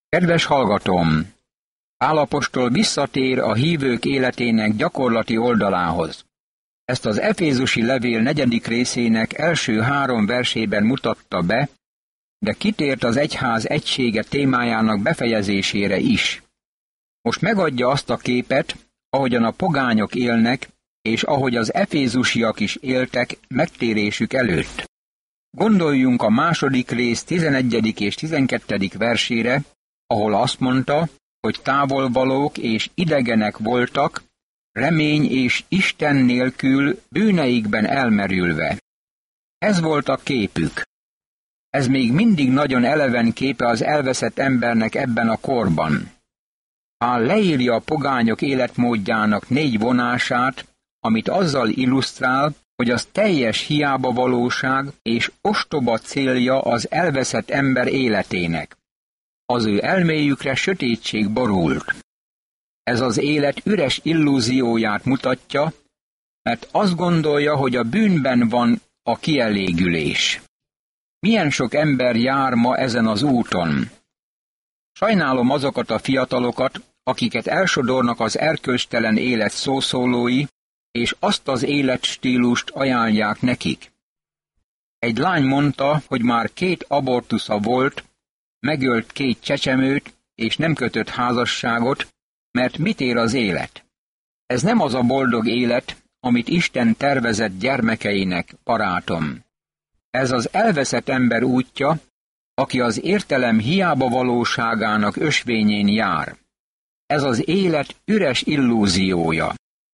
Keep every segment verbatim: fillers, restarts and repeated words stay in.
Kedves hallgatóm! Pál apostol visszatér a hívők életének gyakorlati oldalához. Ezt az efézusi levél negyedik részének első három versében mutatta be, de kitért az egyház egysége témájának befejezésére is. Most megadja azt a képet, ahogyan a pogányok élnek, és ahogy az efézusiak is éltek megtérésük előtt. Gondoljunk a második rész tizenegyedik és tizenkettedik versére, ahol azt mondta, hogy távolvalók és idegenek voltak, remény és Isten nélkül bűneikben elmerülve. Ez volt a képük. Ez még mindig nagyon eleven képe az elveszett embernek ebben a korban. Pál leírja a pogányok életmódjának négy vonását, amit azzal illusztrál, hogy az teljes hiába valóság és ostoba célja az elveszett ember életének. Az ő elméjükre sötétség borult. Ez az élet üres illúzióját mutatja, mert azt gondolja, hogy a bűnben van a kielégülés. Milyen sok ember jár ma ezen az úton? Sajnálom azokat a fiatalokat, akiket elsodornak az erkölcstelen élet szószólói, és azt az életstílust ajánlják nekik. Egy lány mondta, hogy már két abortusza volt, megölt két csecsemőt, és nem kötött házasságot, mert mit ér az élet? Ez nem az a boldog élet, amit Isten tervezett gyermekeinek, barátom. Ez az elveszett ember útja, aki az értelem hiába valóságának ösvényén jár. Ez az élet üres illúziója.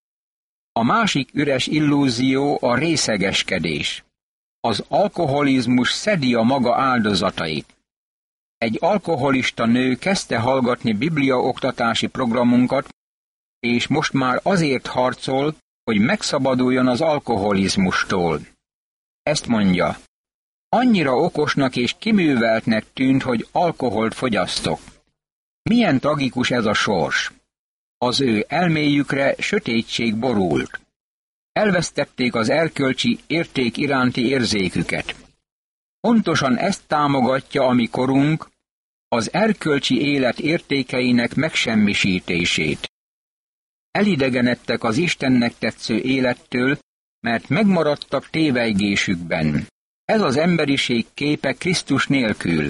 A másik üres illúzió a részegeskedés. Az alkoholizmus szedi a maga áldozatait. Egy alkoholista nő kezdte hallgatni bibliaoktatási programunkat, és most már azért harcol, hogy megszabaduljon az alkoholizmustól. Ezt mondja, annyira okosnak és kiműveltnek tűnt, hogy alkoholt fogyasztok. Milyen tragikus ez a sors! Az ő elméjükre sötétség borult. Elvesztették az erkölcsi érték iránti érzéküket. Pontosan ezt támogatja a mi korunk, az erkölcsi élet értékeinek megsemmisítését. Elidegenedtek az Istennek tetsző élettől, mert megmaradtak tévejgésükben. Ez az emberiség képe Krisztus nélkül.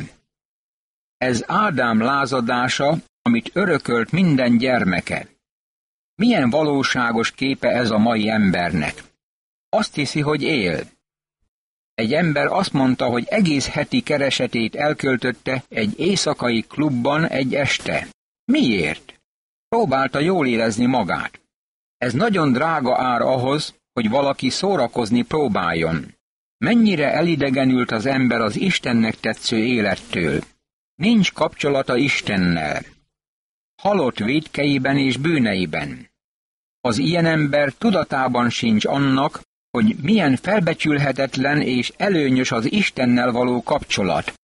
Ez Ádám lázadása, amit örökölt minden gyermeke. Milyen valóságos képe ez a mai embernek? Azt hiszi, hogy él. Egy ember azt mondta, hogy egész heti keresetét elköltötte egy éjszakai klubban egy este. Miért? Próbálta jól érezni magát. Ez nagyon drága ár ahhoz, hogy valaki szórakozni próbáljon. Mennyire elidegenült az ember az Istennek tetsző élettől. Nincs kapcsolata Istennel. Halott vétkeiben és bűneiben. Az ilyen ember tudatában sincs annak, hogy milyen felbecsülhetetlen és előnyös az Istennel való kapcsolat.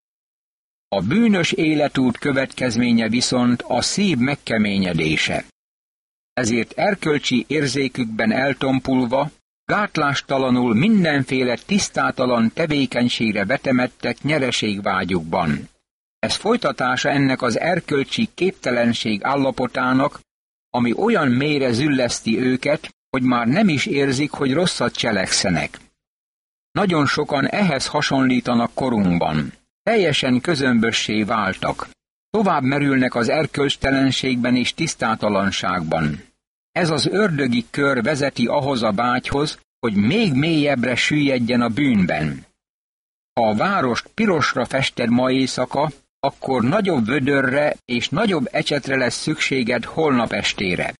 A bűnös életút következménye viszont a szív megkeményedése. Ezért erkölcsi érzékükben eltompulva, gátlástalanul mindenféle tisztátalan tevékenységre vetemettek nyereségvágyukban. Ez folytatása ennek az erkölcsi képtelenség állapotának, ami olyan mélyre zülleszti őket, hogy már nem is érzik, hogy rosszat cselekszenek. Nagyon sokan ehhez hasonlítanak korunkban. Teljesen közömbössé váltak. Tovább merülnek az erkölcstelenségben és tisztátalanságban. Ez az ördögi kör vezeti ahhoz a vágyhoz, hogy még mélyebbre süllyedjen a bűnben. Ha a várost pirosra fested ma éjszaka, akkor nagyobb vödörre és nagyobb ecsetre lesz szükséged holnap estére.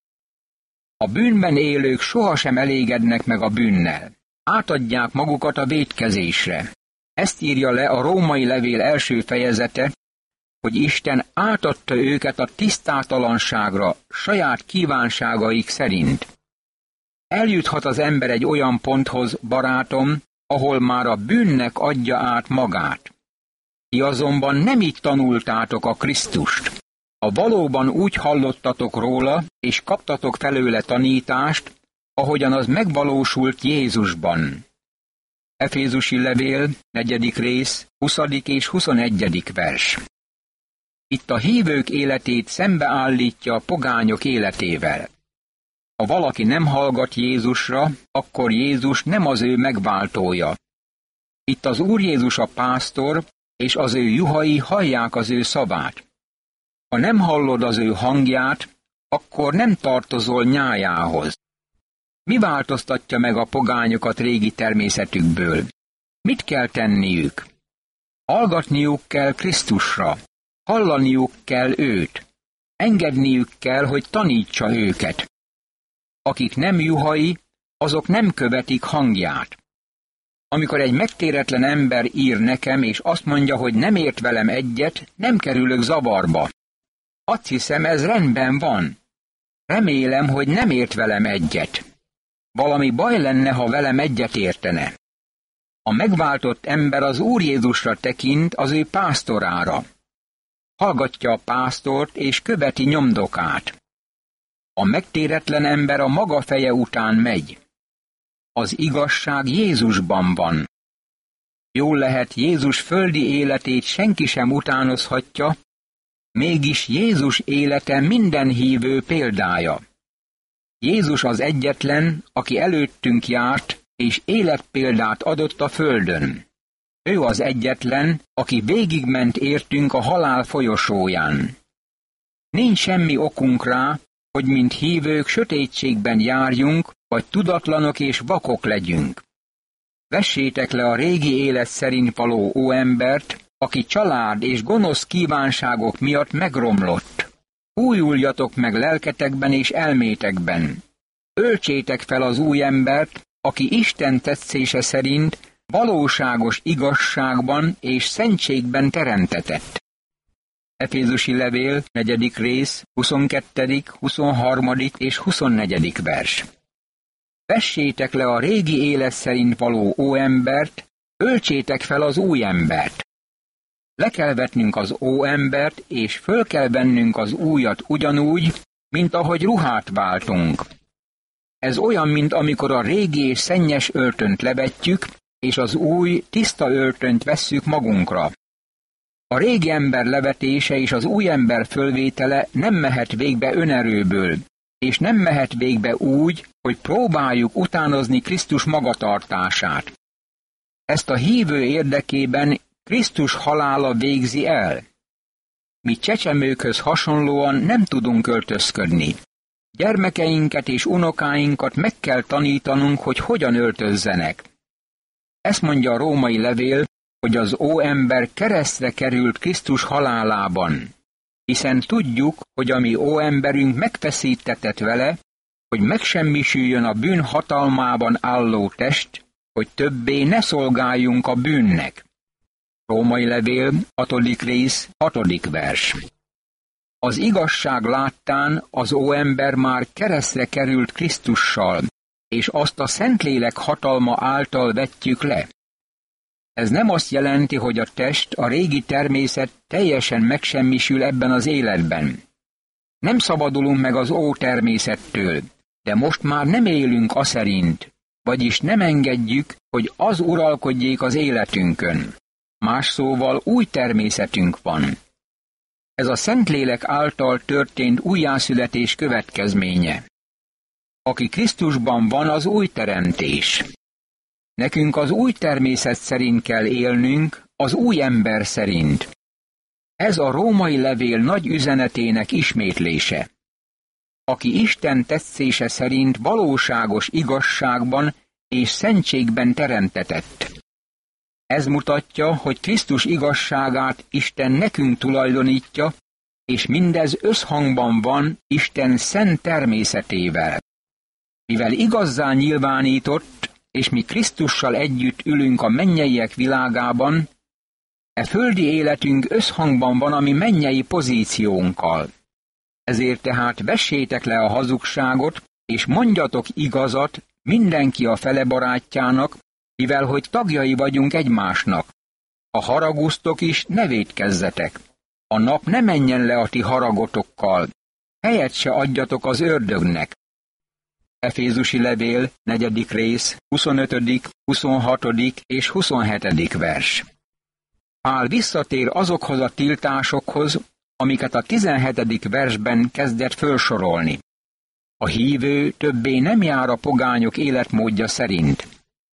A bűnben élők sohasem elégednek meg a bűnnel. Átadják magukat a vétkezésre. Ezt írja le a római levél első fejezete, hogy Isten átadta őket a tisztátalanságra saját kívánságaik szerint. Eljuthat az ember egy olyan ponthoz, barátom, ahol már a bűnnek adja át magát. Ti azonban nem így tanultátok a Krisztust. Ha valóban úgy hallottatok róla, és kaptatok felőle tanítást, ahogyan az megvalósult Jézusban. Efézusi levél, negyedik rész, huszadik és huszonegyedik vers. Itt a hívők életét szembeállítja a pogányok életével. Ha valaki nem hallgat Jézusra, akkor Jézus nem az ő megváltója. Itt az Úr Jézus a pásztor, és az ő juhai hallják az ő szavát. Ha nem hallod az ő hangját, akkor nem tartozol nyájához. Mi változtatja meg a pogányokat régi természetükből? Mit kell tenniük? Hallgatniuk kell Krisztusra, hallaniuk kell őt, engedniük kell, hogy tanítsa őket. Akik nem juhai, azok nem követik hangját. Amikor egy megtéretlen ember ír nekem, és azt mondja, hogy nem ért velem egyet, nem kerülök zavarba. Azt hiszem, ez rendben van. Remélem, hogy nem ért velem egyet. Valami baj lenne, ha velem egyet értene. A megváltott ember az Úr Jézusra tekint, az ő pásztorára. Hallgatja a pásztort, és követi nyomdokát. A megtéretlen ember a maga feje után megy. Az igazság Jézusban van. Jól lehet, Jézus földi életét senki sem utánozhatja, mégis Jézus élete minden hívő példája. Jézus az egyetlen, aki előttünk járt, és életpéldát adott a földön. Ő az egyetlen, aki végigment értünk a halál folyosóján. Nincs semmi okunk rá, hogy mint hívők sötétségben járjunk, vagy tudatlanok és vakok legyünk. Vessétek le a régi élet szerint való óembert, aki család és gonosz kívánságok miatt megromlott. Újuljatok meg lelketekben és elmétekben. Öltsétek fel az új embert, aki Isten tetszése szerint valóságos igazságban és szentségben teremtetett. Efézusi levél, negyedik rész, huszonkettedik, huszonharmadik és huszonnegyedik vers. Vessétek le a régi élet szerint való óembert, öltsétek fel az új embert. Le kell vetnünk az óembert, és föl kell vennünk az újat ugyanúgy, mint ahogy ruhát váltunk. Ez olyan, mint amikor a régi és szennyes öltönt levetjük, és az új, tiszta öltönt vesszük magunkra. A régi ember levetése és az új ember fölvétele nem mehet végbe önerőből, és nem mehet végbe úgy, hogy próbáljuk utánozni Krisztus magatartását. Ezt a hívő érdekében Krisztus halála végzi el. Mi csecsemőkhöz hasonlóan nem tudunk öltözködni. Gyermekeinket és unokáinkat meg kell tanítanunk, hogy hogyan öltözzenek. Ezt mondja a római levél, hogy az óember keresztre került Krisztus halálában, hiszen tudjuk, hogy a mi óemberünk megfeszítetett vele, hogy megsemmisüljön a bűn hatalmában álló test, hogy többé ne szolgáljunk a bűnnek. Római levél, hatodik rész, hatodik vers. Az igazság láttán az óember már keresztre került Krisztussal, és azt a Szentlélek hatalma által vetjük le. Ez nem azt jelenti, hogy a test, a régi természet teljesen megsemmisül ebben az életben. Nem szabadulunk meg az ó természettől, de most már nem élünk aszerint, vagyis nem engedjük, hogy az uralkodjék az életünkön. Más szóval új természetünk van. Ez a Szentlélek által történt újjászületés következménye. Aki Krisztusban van, az új teremtés. Nekünk az új természet szerint kell élnünk, az új ember szerint. Ez a római levél nagy üzenetének ismétlése. Aki Isten tetszése szerint valóságos igazságban és szentségben teremtetett. Ez mutatja, hogy Krisztus igazságát Isten nekünk tulajdonítja, és mindez összhangban van Isten szent természetével. Mivel igazzá nyilvánított, és mi Krisztussal együtt ülünk a mennyeiek világában, e földi életünk összhangban van a mi mennyei pozíciónkkal. Ezért tehát vessétek le a hazugságot, és mondjatok igazat mindenki a fele barátjának, mivel hogy tagjai vagyunk egymásnak. Ha haragusztok is, ne vétkezzetek. A nap ne menjen le a ti haragotokkal, helyet se adjatok az ördögnek. Efézusi levél, negyedik rész, huszonötödik, huszonhatodik és huszonhetedik vers. Pál visszatér azokhoz a tiltásokhoz, amiket a tizenhetedik versben kezdett fölsorolni. A hívő többé nem jár a pogányok életmódja szerint.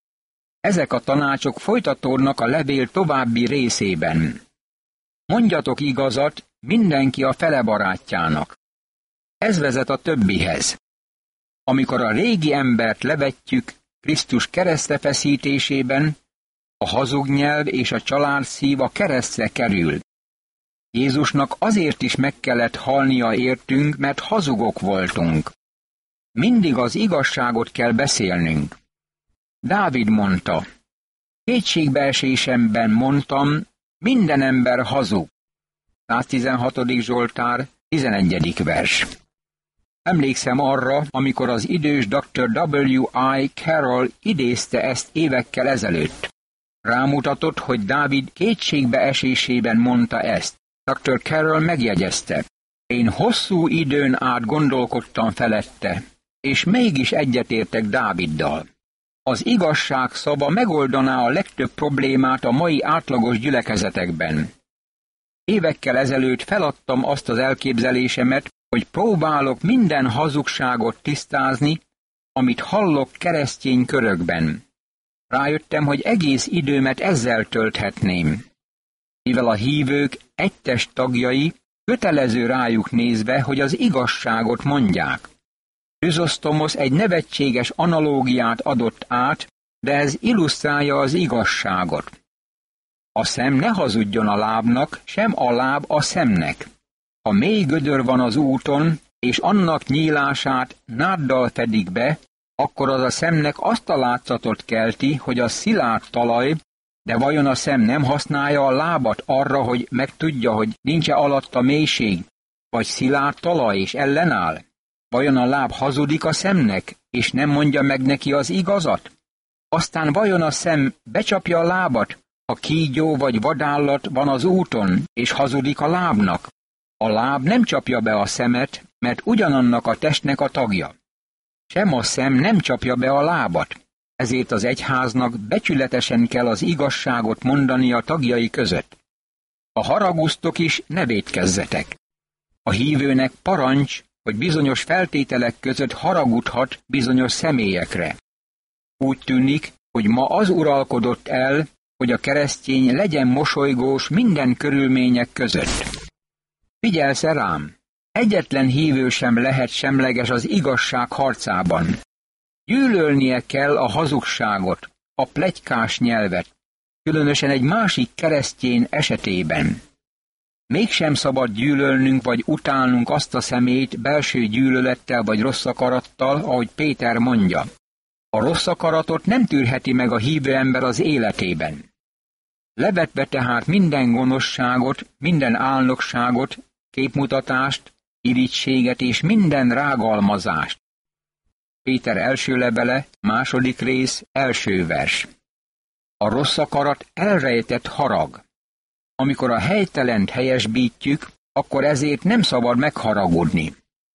Ezek a tanácsok folytatódnak a levél további részében. Mondjatok igazat mindenki a fele barátjának. Ez vezet a többihez. Amikor a régi embert levetjük Krisztus keresztre feszítésében, a hazug nyelv és a családszív a keresztre kerül. Jézusnak azért is meg kellett halnia értünk, mert hazugok voltunk. Mindig az igazságot kell beszélnünk. Dávid mondta, kétségbeesésemben mondtam, minden ember hazug. száztizenhatodik Zsoltár, tizenegyedik vers. Emlékszem arra, amikor az idős doktor W I Carroll idézte ezt évekkel ezelőtt. Rámutatott, hogy Dávid kétségbeesésében mondta ezt. doktor Carroll megjegyezte, én hosszú időn át gondolkodtam felette, és mégis egyetértek Dáviddal. Az igazság szava megoldaná a legtöbb problémát a mai átlagos gyülekezetekben. Évekkel ezelőtt feladtam azt az elképzelésemet, hogy próbálok minden hazugságot tisztázni, amit hallok keresztény körökben. Rájöttem, hogy egész időmet ezzel tölthetném. Mivel a hívők egy test tagjai, kötelező rájuk nézve, hogy az igazságot mondják. Chrysostomosz egy nevetséges analógiát adott át, de ez illusztrálja az igazságot. A szem ne hazudjon a lábnak, sem a láb a szemnek. Ha mély gödör van az úton, és annak nyílását náddal fedik be, akkor az a szemnek azt a látszatot kelti, hogy a szilárd talaj, de vajon a szem nem használja a lábat arra, hogy megtudja, hogy nincs-e alatta mélység, vagy szilárd talaj és ellenáll? Vajon a láb hazudik a szemnek, és nem mondja meg neki az igazat? Aztán vajon a szem becsapja a lábat, ha kígyó vagy vadállat van az úton, és hazudik a lábnak? A láb nem csapja be a szemet, mert ugyanannak a testnek a tagja. Sem a szem nem csapja be a lábat, ezért az egyháznak becsületesen kell az igazságot mondani a tagjai között. Ha haragusztok is, ne vétkezzetek. A hívőnek parancs, hogy bizonyos feltételek között haragudhat bizonyos személyekre. Úgy tűnik, hogy ma az uralkodott el, hogy a keresztény legyen mosolygós minden körülmények között. Figyelsz-e rám? Egyetlen hívő sem lehet semleges az igazság harcában. Gyűlölnie kell a hazugságot, a pletykás nyelvet, különösen egy másik keresztény esetében. Mégsem szabad gyűlölnünk vagy utálnunk azt a szemét belső gyűlölettel vagy rossz akarattal, ahogy Péter mondja. A rossz akaratot nem tűrheti meg a hívő ember az életében. Levetve tehát minden gonoszságot, minden álnokságot, képmutatást, irigységet és minden rágalmazást. Péter első levele, második rész, első vers. A rossz akarat elrejtett harag. Amikor a helytelent helyesbítjük, akkor ezért nem szabad megharagudni.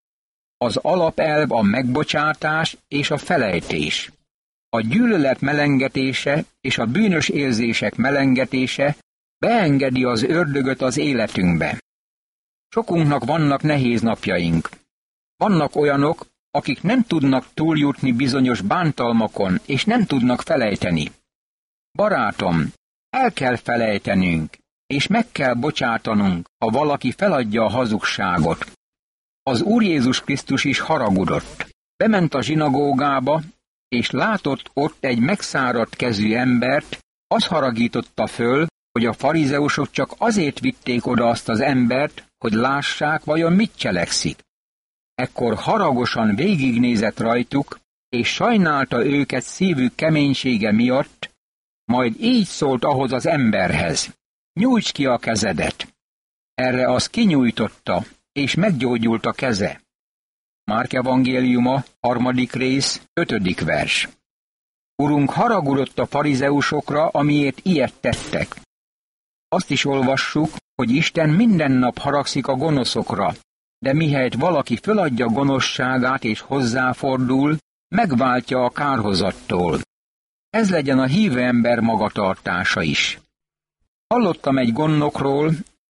Az alapelv a megbocsátás és a felejtés. A gyűlölet melengetése és a bűnös érzések melengetése beengedi az ördögöt az életünkbe. Sokunknak vannak nehéz napjaink. Vannak olyanok, akik nem tudnak túljutni bizonyos bántalmakon, és nem tudnak felejteni. Barátom, el kell felejtenünk, és meg kell bocsátanunk, ha valaki feladja a hazugságot. Az Úr Jézus Krisztus is haragudott. Bement a zsinagógába, és látott ott egy megszáradt kezű embert, az haragította föl, hogy a farizeusok csak azért vitték oda azt az embert, hogy lássák, vajon mit cselekszik. Ekkor haragosan végignézett rajtuk, és sajnálta őket szívük keménysége miatt, majd így szólt ahhoz az emberhez: nyújts ki a kezedet. Erre az kinyújtotta, és meggyógyult a keze. Márk evangéliuma, harmadik rész, ötödik vers. Urunk haragudott a farizeusokra, amiért ilyet tettek. Azt is olvassuk, hogy Isten minden nap haragszik a gonoszokra, de mihelyt valaki föladja gonoszságát és hozzáfordul, megváltja a kárhozattól. Ez legyen a hívő ember magatartása is. Hallottam egy gondnokról,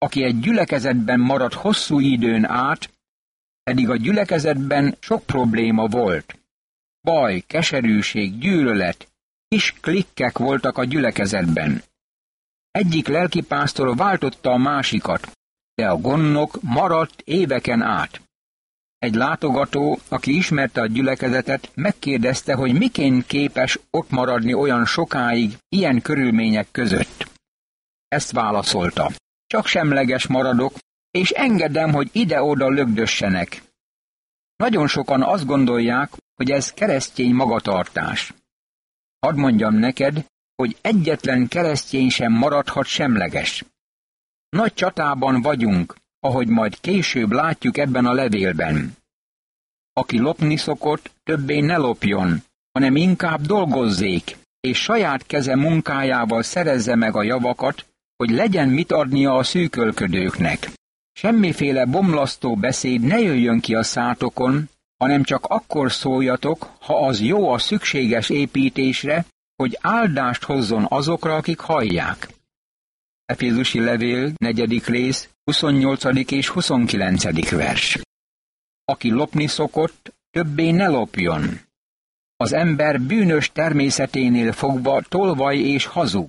aki egy gyülekezetben maradt hosszú időn át, pedig a gyülekezetben sok probléma volt. Baj, keserűség, gyűlölet, kis klikkek voltak a gyülekezetben. Egyik lelkipásztor váltotta a másikat, de a gondok maradt éveken át. Egy látogató, aki ismerte a gyülekezetet, megkérdezte, hogy miként képes ott maradni olyan sokáig, ilyen körülmények között. Ezt válaszolta: csak semleges maradok, és engedem, hogy ide-oda lögdössenek. Nagyon sokan azt gondolják, hogy ez keresztény magatartás. Hadd mondjam neked, hogy egyetlen keresztény sem maradhat semleges. Nagy csatában vagyunk, ahogy majd később látjuk ebben a levélben. Aki lopni szokott, többé ne lopjon, hanem inkább dolgozzék, és saját keze munkájával szerezze meg a javakat, hogy legyen mit adnia a szűkölködőknek. Semmiféle bomlasztó beszéd ne jöjjön ki a szátokon, hanem csak akkor szóljatok, ha az jó a szükséges építésre, hogy áldást hozzon azokra, akik hallják. Efézusi levél, negyedik rész, huszonnyolcadik és huszonkilencedik vers. Aki lopni szokott, többé ne lopjon. Az ember bűnös természeténél fogva tolvaj és hazug.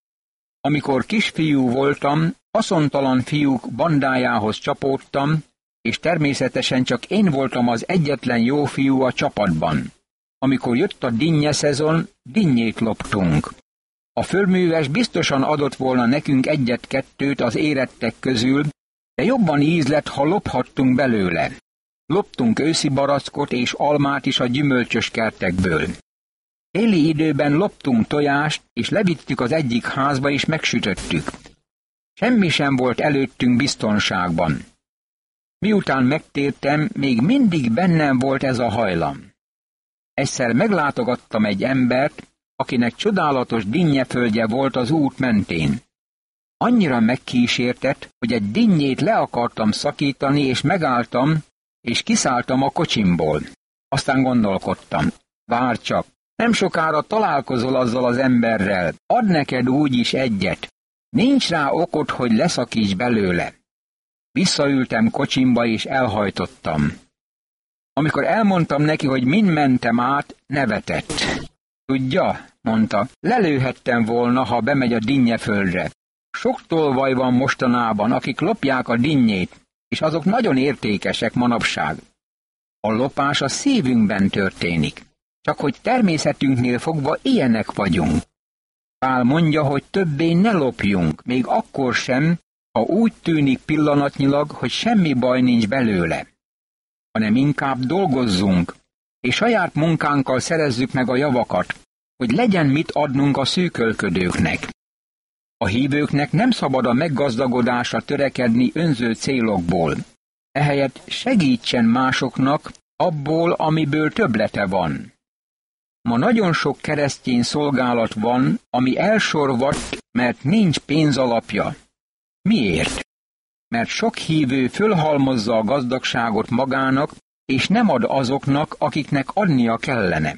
Amikor kisfiú voltam, haszontalan fiúk bandájához csapódtam, és természetesen csak én voltam az egyetlen jó fiú a csapatban. Amikor jött a dinnye szezon, dinnyét loptunk. A fölműves biztosan adott volna nekünk egyet-kettőt az érettek közül, de jobban ízlett, ha lophattunk belőle. Loptunk őszi barackot és almát is a gyümölcsös kertekből. Téli időben loptunk tojást, és levittük az egyik házba, és megsütöttük. Semmi sem volt előttünk biztonságban. Miután megtértem, még mindig bennem volt ez a hajlam. Egyszer meglátogattam egy embert, akinek csodálatos dinnyeföldje volt az út mentén. Annyira megkísértett, hogy egy dinnyét le akartam szakítani, és megálltam, és kiszálltam a kocsimból. Aztán gondolkodtam: várj csak, nem sokára találkozol azzal az emberrel, ad neked úgyis egyet. Nincs rá okod, hogy leszakíts belőle. Visszaültem kocsimba, és elhajtottam. Amikor elmondtam neki, hogy mind mentem át, nevetett. Tudja, mondta, lelőhettem volna, ha bemegy a dinnyeföldre. Sok tolvaj van mostanában, akik lopják a dinnyét, és azok nagyon értékesek manapság. A lopás a szívünkben történik, csak hogy természetünknél fogva ilyenek vagyunk. Pál mondja, hogy többé ne lopjunk, még akkor sem, ha úgy tűnik pillanatnyilag, hogy semmi baj nincs belőle, hanem inkább dolgozzunk, és saját munkánkkal szerezzük meg a javakat, hogy legyen mit adnunk a szűkölködőknek. A hívőknek nem szabad a meggazdagodásra törekedni önző célokból. Ehelyett segítsen másoknak abból, amiből többlete van. Ma nagyon sok keresztény szolgálat van, ami elsorvadt, mert nincs pénzalapja. Miért? Mert sok hívő fölhalmozza a gazdagságot magának, és nem ad azoknak, akiknek adnia kellene.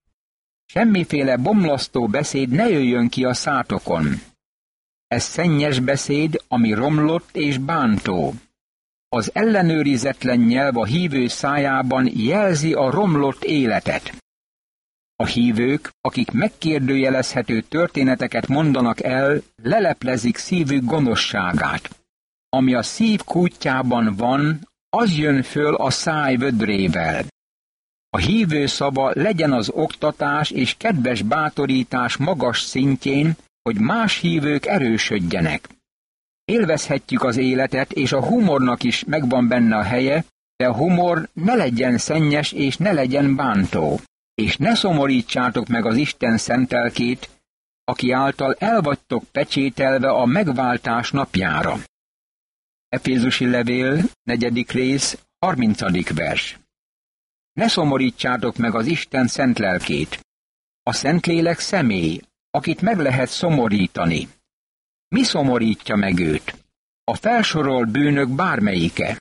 Semmiféle bomlasztó beszéd ne jöjjön ki a szátokon. Ez szennyes beszéd, ami romlott és bántó. Az ellenőrizetlen nyelv a hívő szájában jelzi a romlott életet. A hívők, akik megkérdőjelezhető történeteket mondanak el, leleplezik szívük gonoszságát. Ami a szív kútjában van, az jön föl a száj vödrével. A hívő szava legyen az oktatás és kedves bátorítás magas szintjén, hogy más hívők erősödjenek. Élvezhetjük az életet, és a humornak is megvan benne a helye, de a humor ne legyen szennyes és ne legyen bántó. És ne szomorítsátok meg az Isten szentelkét, aki által el vagytok pecsételve a megváltás napjára. Efézusi levél, negyedik rész, harmincadik vers. Ne szomorítsátok meg az Isten szent lelkét. A Szentlélek személy, akit meg lehet szomorítani. Mi szomorítja meg őt? A felsorolt bűnök bármelyike.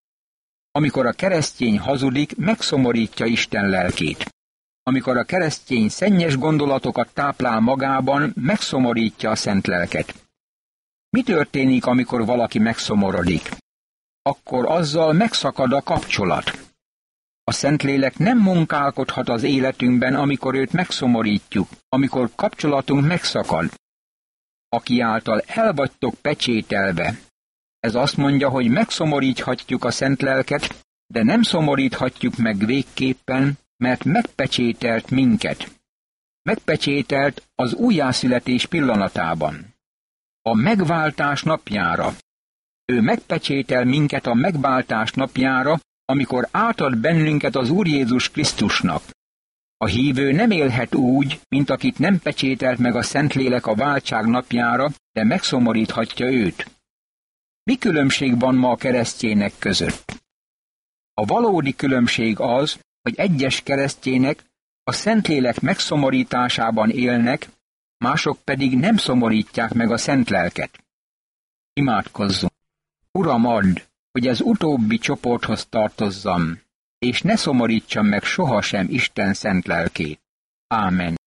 Amikor a keresztény hazudik, megszomorítja Isten lelkét. Amikor a keresztény szennyes gondolatokat táplál magában, megszomorítja a szent lelket. Mi történik, amikor valaki megszomorodik? Akkor azzal megszakad a kapcsolat. A Szentlélek nem munkálkodhat az életünkben, amikor őt megszomorítjuk, amikor kapcsolatunk megszakad. Aki által el vagytok pecsételve. Ez azt mondja, hogy megszomoríthatjuk a Szent Lelket, de nem szomoríthatjuk meg végképpen, mert megpecsételt minket. Megpecsételt az újjászületés pillanatában. A megváltás napjára. Ő megpecsétel minket a megváltás napjára, amikor átad bennünket az Úr Jézus Krisztusnak. A hívő nem élhet úgy, mint akit nem pecsételt meg a Szentlélek a váltság napjára, de megszomoríthatja őt. Mi különbség van ma a keresztjének között? A valódi különbség az, hogy egyes keresztjének a Szentlélek megszomorításában élnek, mások pedig nem szomorítják meg a Szent Lelket. Imádkozzunk! Uram, add, hogy ez utóbbi csoporthoz tartozzam, és ne szomorítsam meg sohasem Isten szent lelkét. Ámen.